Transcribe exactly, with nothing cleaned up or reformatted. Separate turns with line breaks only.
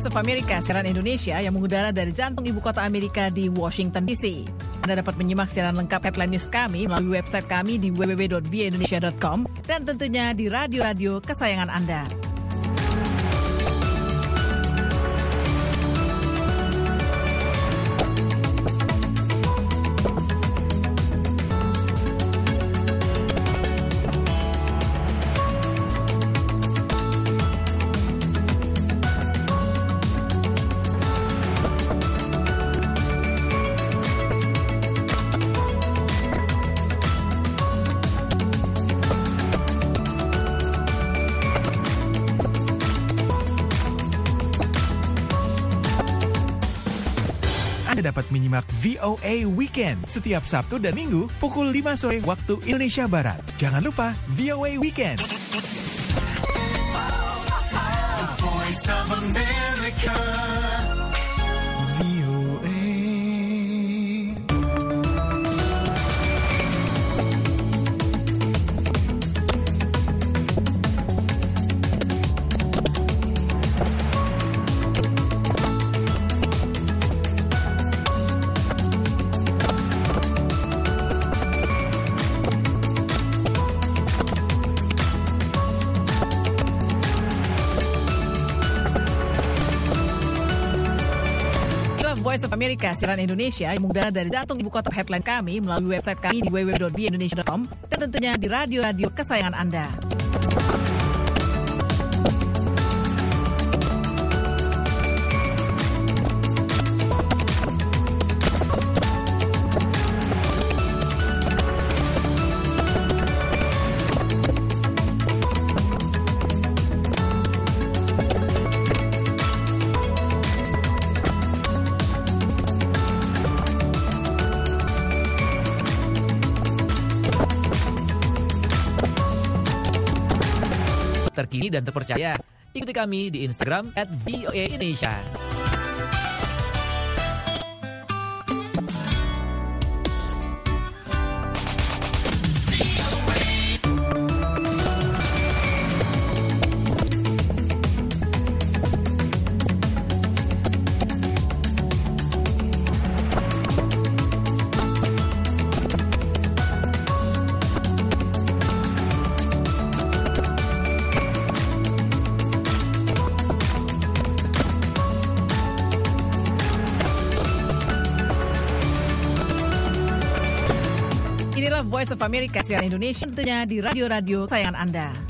Voice of America, siaran Indonesia yang mengudara dari jantung ibu kota Amerika di Washington D C. Anda dapat menyimak siaran lengkap headline news kami melalui website kami di w w w dot v o a indonesia dot com dan tentunya di radio-radio kesayangan Anda.
Anda dapat menyimak V O A Weekend setiap Sabtu dan Minggu pukul lima sore waktu Indonesia Barat. Jangan lupa V O A Weekend.
The Voice of America. V O A.
Voice of America, siaran Indonesia yang mengudara dari jantung ibu kota headline kami melalui website kami di w w w dot v o a indonesia dot com dan tentunya di radio-radio kesayangan Anda.
Terkini dan terpercaya. Ikuti kami di Instagram at V O A Indonesia. Inilah Voice of America, siaran Indonesia tentunya di radio-radio kesayangan Anda.